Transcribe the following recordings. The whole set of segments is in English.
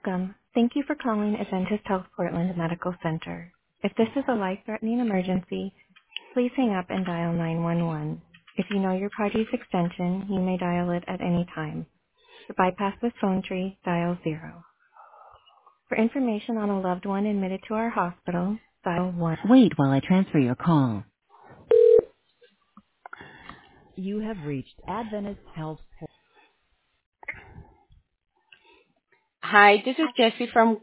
Welcome. Thank you for calling Adventist Health Portland Medical Center. If this is a life-threatening emergency, please hang up and dial 911. If you know your party's extension, you may dial it at any time. To bypass this phone tree, dial 0. For information on a loved one admitted to our hospital, dial 1. Wait while I transfer your call. You have reached Adventist Health Hi, this is Jessie from.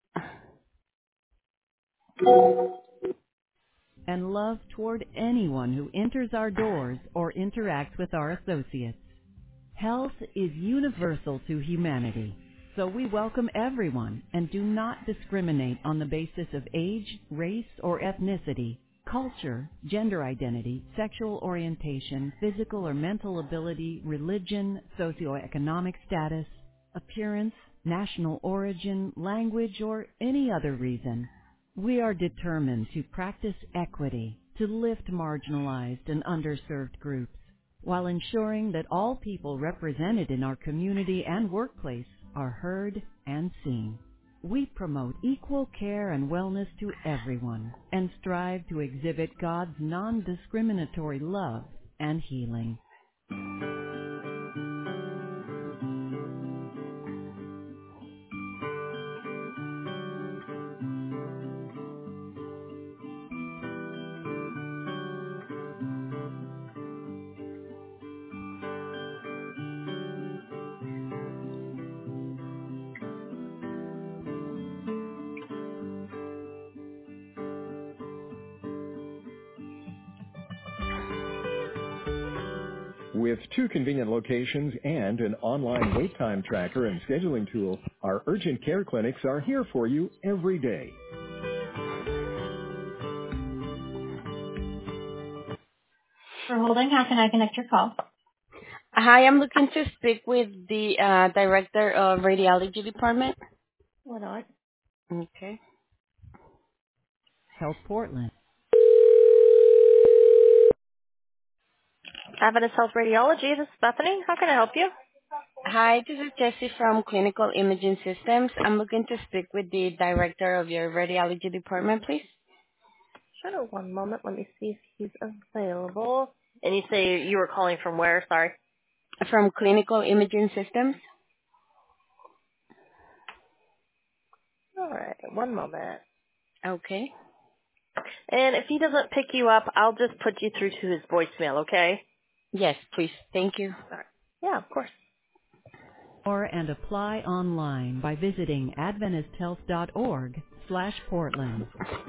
and love toward anyone who enters our doors or interacts with our associates. Health is universal to humanity, so we welcome everyone and do not discriminate on the basis of age, race, or ethnicity, culture, gender identity, sexual orientation, physical or mental ability, religion, socioeconomic status, appearance, national origin, language, or any other reason. We are determined to practice equity, to lift marginalized and underserved groups, while ensuring that all people represented in our community and workplace are heard and seen. We promote equal care and wellness to everyone and strive to exhibit God's non-discriminatory love and healing. With 2 convenient locations and an online wait time tracker and scheduling tool, our urgent care clinics are here for you every day. For holding, how can I connect your call? Hi, I'm looking to speak with the director of radiology department. Hold on. Okay. Health Portland. Adventist Health Radiology, this is Bethany. How can I help you? Hi, this is Jessie from Clinical Imaging Systems. I'm looking to speak with the director of your radiology department, please. Sure, one moment. Let me see if he's available. And you say you were calling from where? Sorry. From Clinical Imaging Systems. All right, one moment. Okay. And if he doesn't pick you up, I'll just put you through to his voicemail, okay? Yes, please. Thank you. All right. Yeah, of course. And apply online by visiting adventisthealth.org/Portland.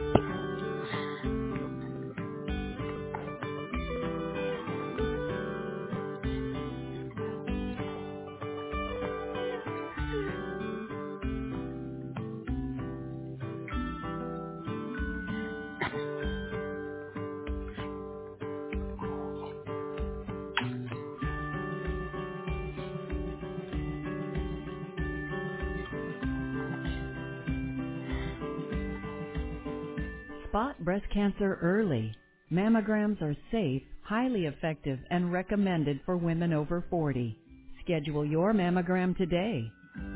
Spot breast cancer early. Mammograms are safe, highly effective, and recommended for women over 40. Schedule your mammogram today.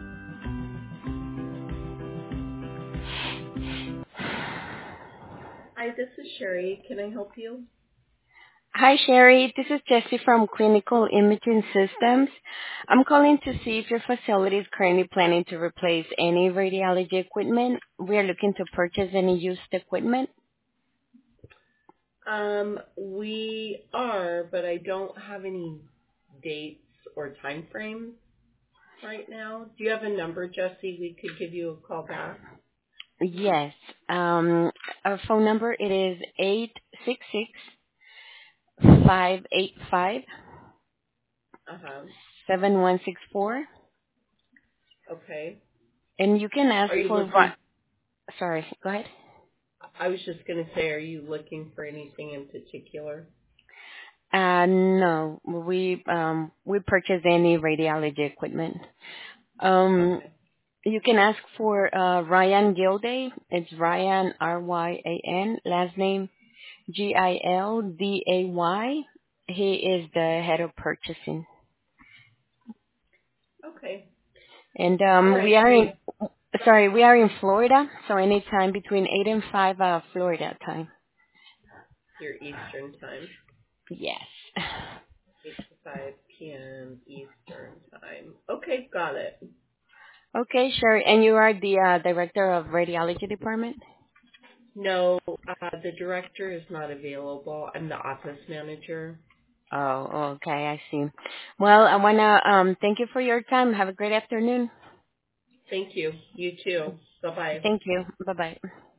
Hi, this is Sherry. Can I help you? Hi, Sherry. This is Jessie from Clinical Imaging Systems. I'm calling to see if your facility is currently planning to replace any radiology equipment. We are looking to purchase any used equipment. We are, but I don't have any dates or time frames right now. Do you have a number, Jesse? We could give you a call back. Yes. Our phone number it is 866-585-7164. Okay. And you can ask Are you for looking? Sorry, go ahead. I was just going to say, are you looking for anything in particular? No, we purchase any radiology equipment. Okay. You can ask for Ryan Gilday. It's Ryan Ryan, last name Gilday. He is the head of purchasing. Okay. And All right. we are in. Sorry, we are in Florida, so anytime between 8 and 5 Florida time. Your Eastern time. Yes. 8 to 5 p.m. Eastern time. Okay, got it. Okay, sure. And you are the director of radiology department? No, the director is not available. I'm the office manager. Oh, okay, I see. Well, I want to thank you for your time. Have a great afternoon. Thank you. You too. Bye-bye. Thank you. Bye-bye.